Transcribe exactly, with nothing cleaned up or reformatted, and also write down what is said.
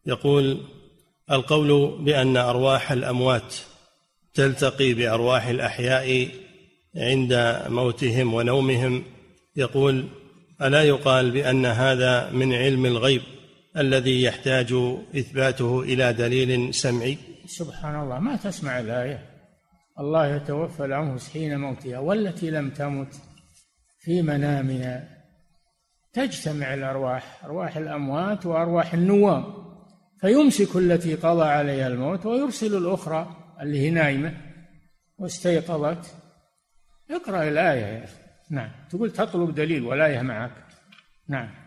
يقول: القول بأن أرواح الأموات تلتقي بأرواح الأحياء عند موتهم ونومهم، يقول: ألا يقال بأن هذا من علم الغيب الذي يحتاج إثباته إلى دليل سمعي؟ سبحان الله، ما تسمع الآية: الله يتوفى الأنفس حين موتها والتي لم تمت في منامها. تجتمع الأرواح، أرواح الأموات وأرواح النوام، فيمسك التي قضى عليها الموت ويرسل الأخرى اللي هي نايمة واستيقظت. اقرأ الآية يا أخي. نعم، تقول تطلب دليل والآية معك. نعم.